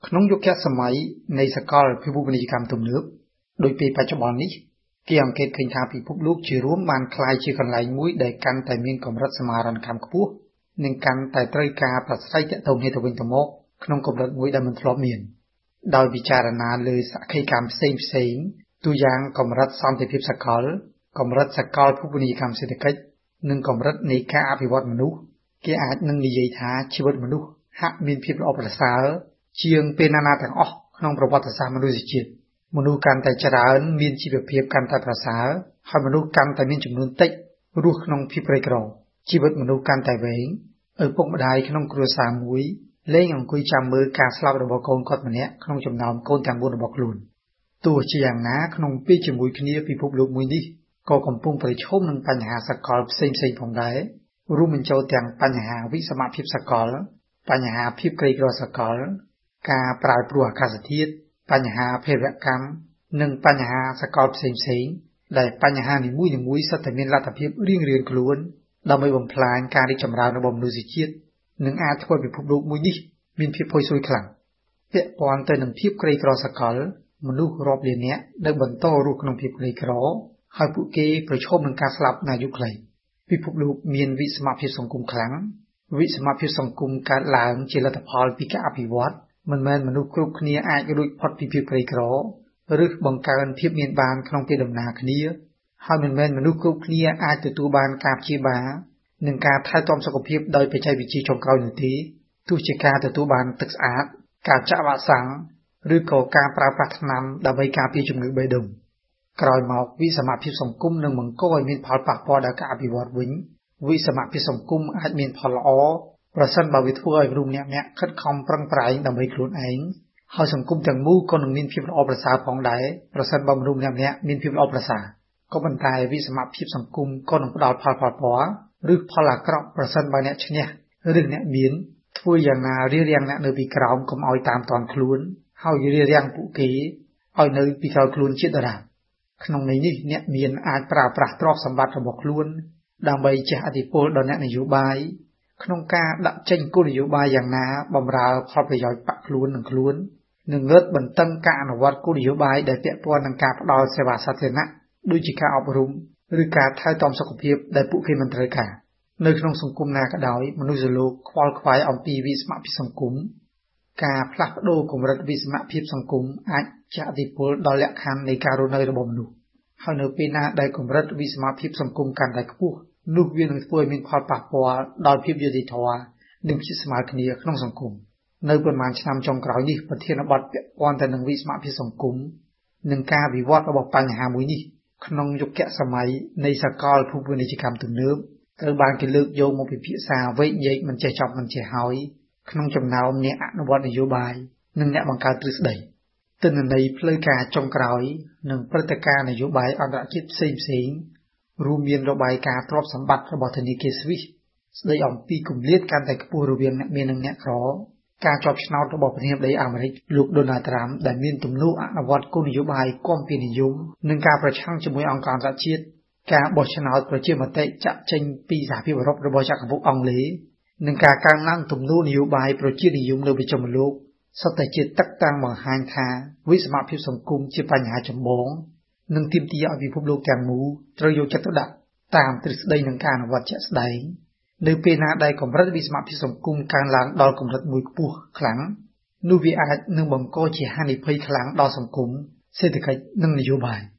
ក្នុងយុគសម័យនៃសកលភាវូបនីយកម្មទំនើបដោយពេលបច្ចុប្បន្ននេះគេអង្កេតឃើញថាពិភពលោកជារួមបានคล้ายជាកន្លែងមួយដែលកាន់តែមានកម្រិតសមាហរណកម្មខ្ពស់និងកាន់តែត្រូវការប្រស្រ័យទាក់ទងគ្នាទៅវិញទៅមកក្នុងកម្រិតមួយដែលមិនធ្លាប់មានដោយពិចារណាលើសក្ខីកម្មផ្សេងៗទូយ៉ាងកម្រិតសន្តិភាពសកលកម្រិតសកលភាវូបនីយកម្មសេដ្ឋកិច្ចនិងកម្រិតនៃការអភិវឌ្ឍមនុស្សគេអាចនឹងនិយាយថាជីវិតមនុស្សហាក់មានភាពល្អប្រសើរជាងពេលណាទាំងអស់ក្នុងប្រវត្តិសាស្ត្រមនុស្សជាតិមនុស្សកាន់តែច្រើនមានជីវភាពកាន់តែប្រសើរហើយមនុស្សកាន់តែមានចំនួនតិចរស់ក្នុងភាពក្រីក្រជីវិតមនុស្សកាន់តែវែងឪពុកម្ដាយក្នុងគ្រួសារមួយលែងអង្គុយចាំមើលការស្លាប់របស់កូនគាត់ម្នាក់ក្នុងចំណោមកូនទាំង4របស់ខ្លួនទោះជាយ៉ាងណាក្នុងពេលជាមួយគ្នាពិភពលោកមួយនេះក៏កំពុងប្រឈមនឹងបញ្ហាសកលផ្សេងៗផងដែររួមបញ្ចូលទាំងបញ្ហាវិសមភាពសកលបញ្ហាភាពក្រីក្រសកលការប្រែប្រួលអាកាសធាតុបញ្ហាភេរវកម្មនិងបញ្ហាសកលផ្សេងៗដែលបញ្ហានីមួយៗសុទ្ធតែមានលទ្ធភាពរៀងៗខ្លួនដើម្បីបំផ្លាញការរីកចម្រើនរបស់មនុស្សជាតិនិងអាចធ្វើឲ្យពិភពលោកមួយនេះមានភាពផុយស្រួយខ្លាំងពាក់ព័ន្ធទៅនឹងភាពក្រីក្រសកលមនុស្សរាប់លាននាក់នៅបន្តរស់ក្នុងភាពក្រីក្រហើយពួកគេប្រឈមនឹងការស្លាប់នៅអាយុខ្លីពិភពលោកមានវិសមភាពសង្គមខ្លាំងវិសមភាពសង្គមកើតឡើងជាលទ្ធផលពីការអភិវឌ្ឍមិនមែនមនុស្សគ្រប់គ្នាអាចរួចផុតពីភាពក្រីក្រឬបង្កើនភាពមានបានក្នុងពេលដំណើរគ្នាហើយមិនមែនមនុស្សគ្រប់គ្នាអាចទទួលបានការព្យាបាលនិងការថែទាំសុខភាពដោយបច្ចេកវិទ្យាចុងក្រោយនោះទេទោះជាការទទួលបានទឹកស្អាតការចាក់វ៉ាក់សាំងឬក៏ការប្រើប្រាស់ថ្នាំដើម្បីការពារជំងឺបេះដូងក្រោយមកវិសមភាពសង្គមនឹងបង្កឲ្យមានផលប៉ះពាល់ដល់ការអភិវឌ្ឍវិញវិសមភាពសង្គមអាចមានផលល្អប្រសិនបើវាធ្វើឲ្យមនុស្សម្នាក់ៗខិតខំប្រឹងប្រែងដើម្បីខ្លួនឯងហើយសង្គមទាំងមូលក៏នឹងមានភាពល្អប្រសើរផងដែរប្រសិនបើមនុស្សម្នាក់ៗមានភាពល្អប្រសើរក៏ប៉ុន្តែវិសមភាពសង្គមក៏នឹងផ្ដល់ផលប៉ះពាល់ឬផលអាក្រក់ប្រសិនបើអ្នកឈ្នះឬអ្នកមានធ្វើយ៉ាងណារារាំងអ្នកនៅពីក្រោមកុំឲ្យតាមតាន់ខ្លួនហើយរារាំងពួកគេឲ្យនៅពីក្រោយខ្លួនជាដរាបក្នុងន័យនេះអ្នកមានអាចប្រើប្រាស់ទ្រព្យសម្បត្តិរបស់ខ្លួនដើម្បីជះឥទ្ធិពលដល់អ្នកនយោបាយក្នុងការដាក់ចេញគោលនយោបាយយ៉ាងណាបម្រើផលប្រយោជន៍បកខ្លួននិងលើកបន្តឹងការអនុវត្តគោលនយោបាយដែលពាក់ព័ន្ធនឹងការផ្ដល់សេវាសាធារណៈដូចជាការអប់រំឬការថែទាំសុខភាពដែលពួកគេមិនត្រូវការនៅក្នុងសង្គមណាក៏ដោយមនុស្សលោកខ្វល់ខ្វាយអំពីវិសមភាពសង្គមការផ្លាស់ប្ដូរកម្រិតវិសមភាពសង្គមអាចជះឥទ្ធិពលដល់លក្ខខណ្ឌនៃការរស់នៅរបស់មនុស្សហើយនៅពេលណាដែលកម្រិតវិសមភាពសង្គមកាន់តែខ្ពស់នោះវានឹងធ្វើឲ្យមានផលប៉ះពាល់ដល់ភាពយុត្តិធម៌និងភាពស្មើគ្នាក្នុងសង្គមនៅប្រហែលឆ្នាំចុងក្រោយនេះប្រធានបទពាក់ព័ន្ធទៅនឹងវិសមភាពសង្គមនិងការវិវត្តរបស់បញ្ហាមួយនេះក្នុងយុគសម័យនៃសកលភាវូបនីយកម្មទំនើបត្រូវបានគេលើកយកមកពិភាក្សាវែកញែកមិនចេះចប់មិនចេះហើយក្នុងចំណោមអ្នកអនុវត្តនយោបាយនិងអ្នកបង្កើតទ្រឹស្ដីទិន្នន័យផ្លូវការចុងក្រោយនិងព្រឹត្តិការណ៍នយោបាយអន្តរជាតិផ្សេងៗរួមមានរបាយការណ៍ទ្រព្យសម្បត្តិរបស់ធនាគារ Swiss ស្ដីអំពីគម្លាតកាន់តែខ្ពស់រវាងអ្នកមាននិងអ្នកក្រការជាប់ឆ្នោតរបស់ប្រធានាធិបតីអាមេរិកលោក Donald Trump ដែលមានទំនោរអនុវត្តគោលនយោបាយគាំពារនិយមនិងការប្រឆាំងជាមួយអង្គការអន្តរជាតិការបោះឆ្នោតប្រជាមតិចាក់ចេញពីសហភាពអឺរ៉ុបរបស់ចក្រភពអង់គ្លេសនិងការកើនឡើងទំនោរនយោបាយប្រជានិយមនៅវិជុំលោកសុទ្ធតែជាទឹកតាំងបង្ហាញថាវិសមភាពសង្គមជាបញ្ហាចម្បងនិងទាមទារឲ្យពិភពលោកទាំងមូលត្រូវយកចិត្តទុកដាក់តាមទ្រឹស្ដីនិងការអនុវត្តជាក់ស្ដែងនៅពេលណាដែលកម្រិតវិសមភាពសង្គមកើនឡើងដល់កម្រិតមួយខ្ពស់ខ្លាំងនោះវាអាចនឹងបង្កជាហានិភ័យខ្លាំងដល់សង្គមសេដ្ឋកិច្ចនិងនយោបាយ